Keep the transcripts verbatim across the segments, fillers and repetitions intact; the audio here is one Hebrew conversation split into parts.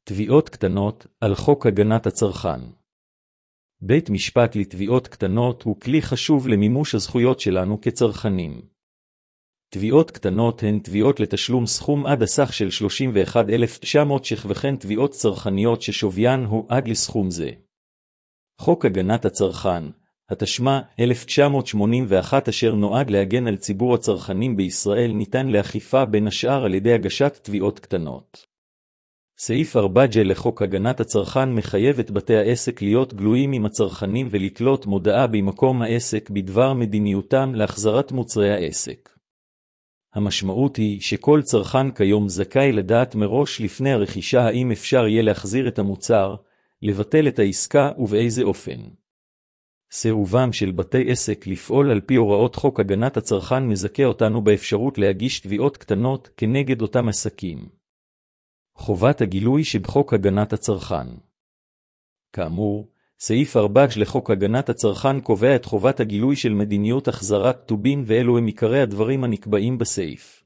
תביעות קטנות על חוק הגנת הצרכן. בית משפט לתביעות קטנות הוא כלי חשוב למימוש הזכויות שלנו כצרכנים. תביעות קטנות הן תביעות לתשלום סכום עד הסך של שלושים ואחת אלף תשע מאות ש"ח וכן תביעות צרכניות ששוויין הוא עד לסכום זה. חוק הגנת הצרכן, התשמ"א אלף תשע מאות שמונים ואחת, אשר נועד להגן על ציבור הצרכנים בישראל, ניתן לאכיפה בין השאר על ידי הגשת תביעות קטנות. סעיף ארבע ג' לחוק הגנת הצרכן מחייב את בתי העסק להיות גלויים עם הצרכנים ולתלות מודעה במקום העסק בדבר מדיניותם להחזרת מוצרי העסק. המשמעות היא שכל צרכן כיום זכאי לדעת מראש לפני הרכישה האם אפשר יהיה להחזיר את המוצר, לבטל את העסקה ובאיזה אופן. סירובם של בתי עסק לפעול על פי הוראות חוק הגנת הצרכן מזכה אותנו באפשרות להגיש תביעות קטנות כנגד אותם עסקים. חובת הגילוי שבחוק הגנת הצרכן. כאמור, סעיף ארבע לחוק הגנת הצרכן קובע את חובת הגילוי של מדיניות החזרת טובין, ואלו הם עיקרי הדברים הנקבעים בסעיף.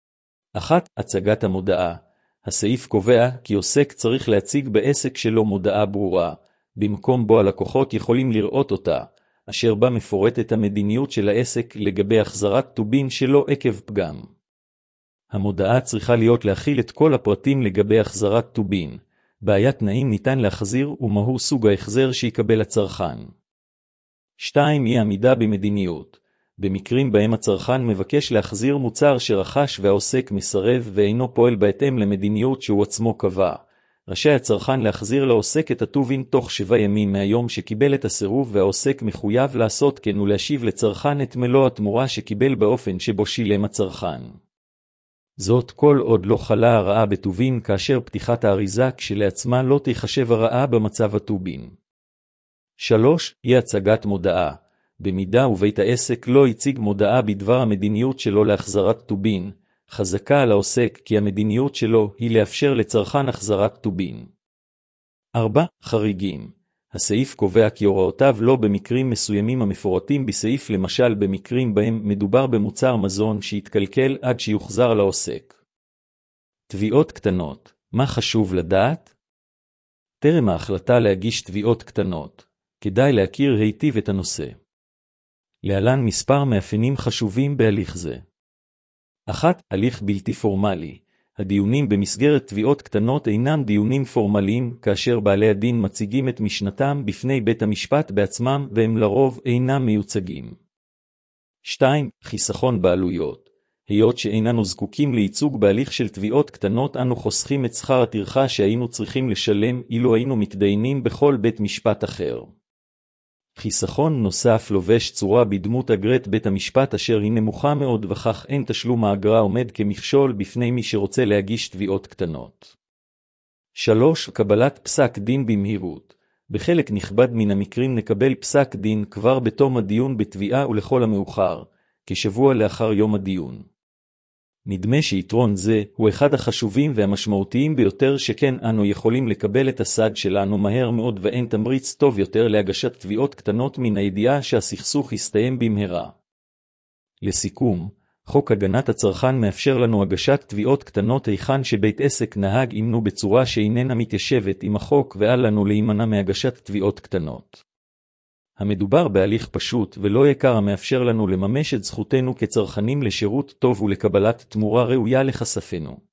אחת. הצגת המודעה. הסעיף קובע כי עוסק צריך להציג בעסק שלו מודעה ברורה, במקום בו הלקוחות יכולים לראות אותה, אשר בה מפורטת המדיניות של העסק לגבי החזרת טובין שלו עקב פגם. המודעה צריכה להיות להכיל את כל הפרטים לגבי החזרת טובין, בעיית תנאים ניתן להחזיר ומהו סוג ההחזר שיקבל הצרכן. שתיים. אי עמידה במדיניות. במקרים בהם הצרכן מבקש להחזיר מוצר שרכש והעוסק מסרב ואינו פועל בהתאם למדיניות שהוא עצמו קבע, רשאי הצרכן להחזיר לעוסק את הטובין תוך שבעה ימים מהיום שקיבל את הסירוב, והעוסק מחויב לעשות כן ולהשיב לצרכן את מלוא התמורה שקיבל באופן שבו שילם הצרכן. זאת כל עוד לא חלה הרעה בטובין, כאשר פתיחת האריזה כשלעצמה לא תיחשב הרעה במצב הטובין. שלוש. אי הצגת מודעה. במידה ובית העסק לא הציג מודעה בדבר המדיניות שלו להחזרת טובין, חזקה על העוסק כי המדיניות שלו היא לאפשר לצרכן החזרת טובין. ארבע. חריגים. הסעיף קובע כי הוראותיו לא במקרים מסוימים המפורטים בסעיף, למשל במקרים בהם מדובר במוצר מזון שהתקלקל עד שיוחזר לעוסק. תביעות קטנות. מה חשוב לדעת? טרם ההחלטה להגיש תביעות קטנות, כדאי להכיר היטיב את הנושא. להלן מספר מאפיינים חשובים בהליך זה. אחת. הליך בלתי פורמלי. הדיונים במסגרת תביעות קטנות אינם דיונים פורמליים, כאשר בעלי הדין מציגים את משנתם בפני בית המשפט בעצמם והם לרוב אינם מיוצגים. שתיים. חיסכון בעלויות. היות שאיננו זקוקים לייצוג בהליך של תביעות קטנות, אנו חוסכים את שכר הטרחה שהיינו צריכים לשלם אילו היינו מתדיינים בכל בית משפט אחר. חיסכון נוסף לובש צורה בדמות אגרת בית המשפט, אשר היא נמוכה מאוד, וכך אין תשלום האגרה עומד כמכשול בפני מי שרוצה להגיש תביעות קטנות. שלוש. קבלת פסק דין במהירות. בחלק נכבד מן המקרים נקבל פסק דין כבר בתום הדיון בתביעה, ולכל המאוחר, כשבוע לאחר יום הדיון. נדמה שיתרון זה הוא אחד החשובים והמשמעותיים ביותר, שכן אנו יכולים לקבל את הסעד שלנו מהר מאוד, ואין תמריץ טוב יותר להגשת תביעות קטנות מן הידיעה שהסכסוך יסתיים במהרה. לסיכום, חוק הגנת הצרכן מאפשר לנו הגשת תביעות קטנות היכן שבית עסק נהג עמנו בצורה שאיננה מתיישבת עם החוק, ואל לנו להימנע מהגשת תביעות קטנות. המדובר בהליך פשוט ולא יקר המאפשר לנו לממש את זכותנו כצרכנים לשירות טוב ולקבלת תמורה ראויה לכספנו.